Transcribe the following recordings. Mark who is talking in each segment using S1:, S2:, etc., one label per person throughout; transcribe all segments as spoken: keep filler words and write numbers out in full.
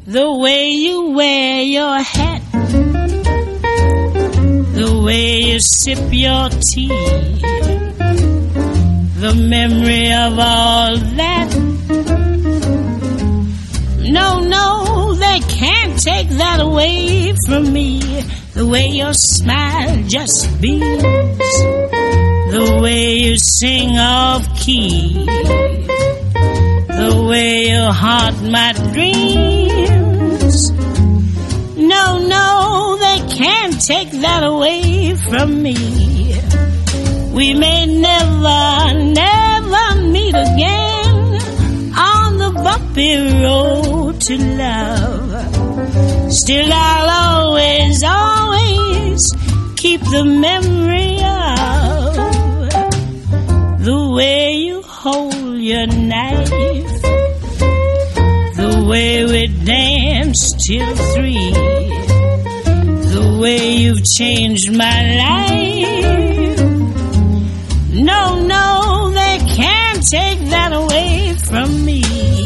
S1: The way you wear your hat, the way you sip your tea, the memory of all that. No, no, they can't take that away from me. The way your smile just beams, the way you sing off key, the way you haunt my dreams. No, no, they can't take that away from me. We may never, never meet again on the bumpy road to love. Still I'll always, always keep the memory of the way you hold your knife, the way we danced till three, the way you've changed my life. No, no, they can't take that away from me.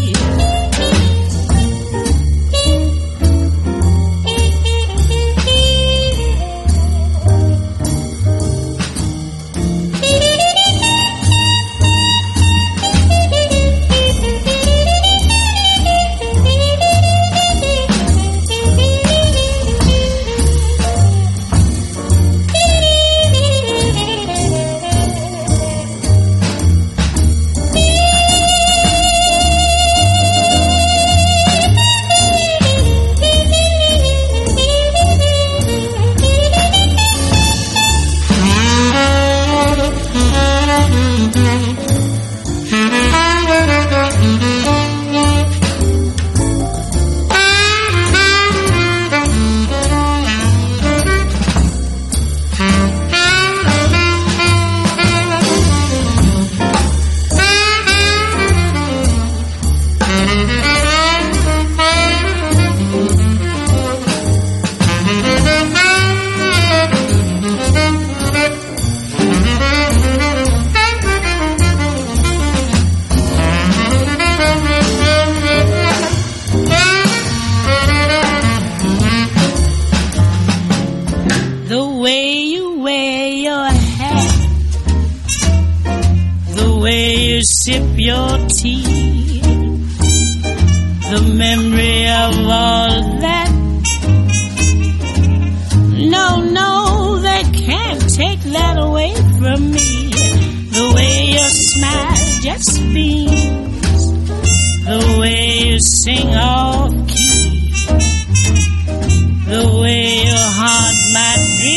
S1: Sip your tea, the memory of all that. No, no, they can't take that away from me. The way your smile just beams, the way you sing off key, the way you haunt my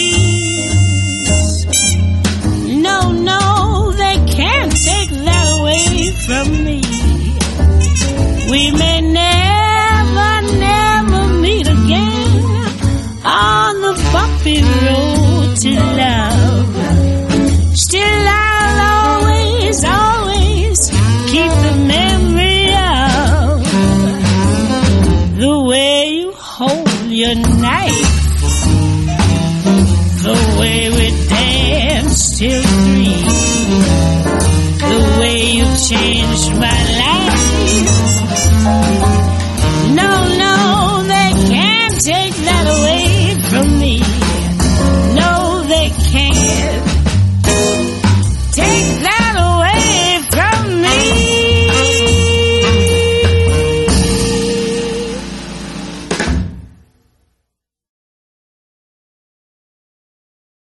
S1: dreams. No, no, they can't take that away from me. We may never, never meet again on the bumpy road to love. Still I'll always, always keep the memory of the way you hold your knife, the way we danced till three,